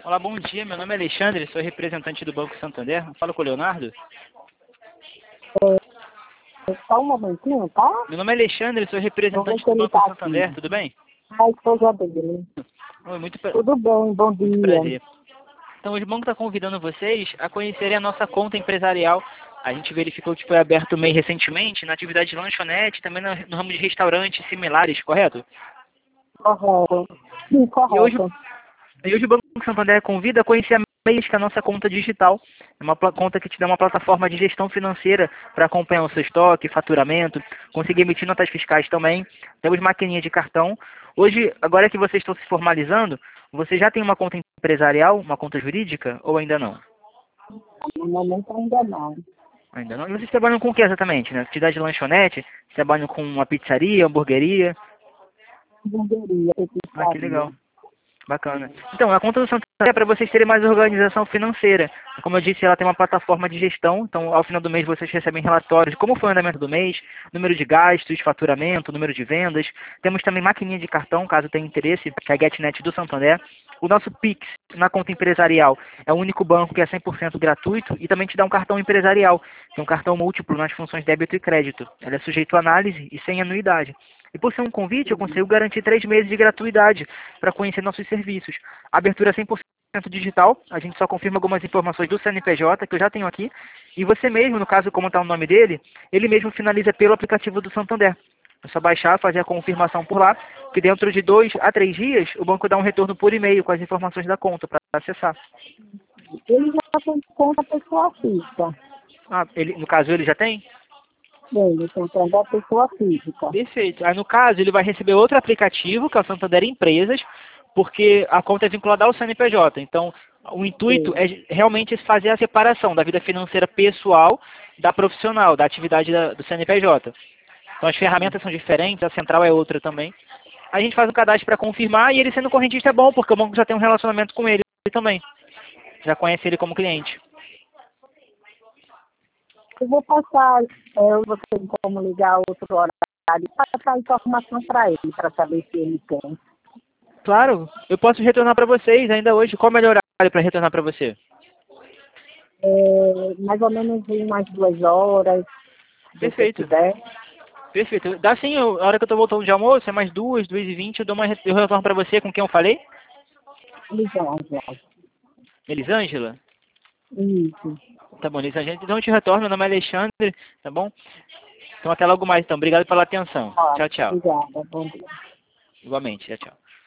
Olá, bom dia. Meu nome é Alexandre, sou representante do Banco Santander. Falo com o Leonardo. Só um momentinho, tá? Meu nome é Alexandre, sou representante do Ele Banco tá Santander. aqui. Tudo bem? A esposa dele. Oi, Tudo bem, bom muito dia. prazer. Então, hoje o banco está convidando vocês a conhecerem a nossa conta empresarial. A gente verificou que foi aberto MEI recentemente na atividade de lanchonete, também no ramo de restaurantes similares, correto? Correto. Sim, E hoje, correto. e hoje o Banco Santander convida a conhecer a MEI, que é a nossa conta digital. É uma conta que te dá uma plataforma de gestão financeira para acompanhar o seu estoque, faturamento, conseguir emitir notas fiscais também. Temos maquininha de cartão. Hoje, agora que vocês estão se formalizando, você já tem uma conta empresarial, uma conta jurídica ou ainda não? No momento ainda não. Ainda não. E vocês trabalham com o que exatamente? Né? Atividade de lanchonete? Trabalham com uma pizzaria, hamburgueria? Venderia, Ah, que legal. Bacana. Então, a conta do Santander é para vocês terem mais organização financeira. Como eu disse, ela tem uma plataforma de gestão, então ao final do mês vocês recebem relatórios de como foi o andamento do mês, número de gastos, faturamento, número de vendas. Temos também maquininha de cartão, caso tenha interesse, que é a GetNet do Santander. O nosso Pix na conta empresarial é o único banco que é 100% gratuito e também te dá um cartão empresarial, que é um cartão múltiplo nas funções débito e crédito. Ele é sujeito a análise e sem anuidade. E por ser um convite, eu consigo garantir 3 meses de gratuidade para conhecer nossos serviços. A abertura é 100% digital, a gente só confirma algumas informações do CNPJ, que eu já tenho aqui, e você mesmo, no caso, como está o nome dele, ele mesmo finaliza pelo aplicativo do Santander. É só baixar, fazer a confirmação por lá, que dentro de 2 a 3 dias, o banco dá um retorno por e-mail com as informações da conta para acessar. Ele já tem conta pessoa física. Ah, ele, no caso, ele já tem? Ele tem conta pessoa física. Perfeito. Aí, no caso, ele vai receber outro aplicativo, que é o Santander Empresas, porque a conta é vinculada ao CNPJ. Então, o intuito Sim. é realmente fazer a separação da vida financeira pessoal da profissional, da atividade do CNPJ. Então, as ferramentas são diferentes, a central é outra também. A gente faz um cadastro para confirmar e ele sendo correntista é bom, porque o banco já tem um relacionamento com ele também. Já conhece ele como cliente. Eu vou passar, você tem como ligar outro horário, passar informação para ele, para saber se ele tem. Claro, eu posso retornar para vocês ainda hoje. Qual o melhor horário para retornar para você? Mais ou menos em umas 2 horas, se você Perfeito. quiser. Perfeito. Dá sim, a hora que eu tô voltando de almoço, é mais 2h20, eu retorno pra você com quem eu falei. Elisângela. Elisângela? Isso. Tá bom, Elisângela. Então eu te retorno, meu nome é Alexandre, tá bom? Então até logo mais, então. Obrigado pela atenção. Ó, Tchau, tchau. obrigada. Bom dia. Igualmente, tchau, tchau.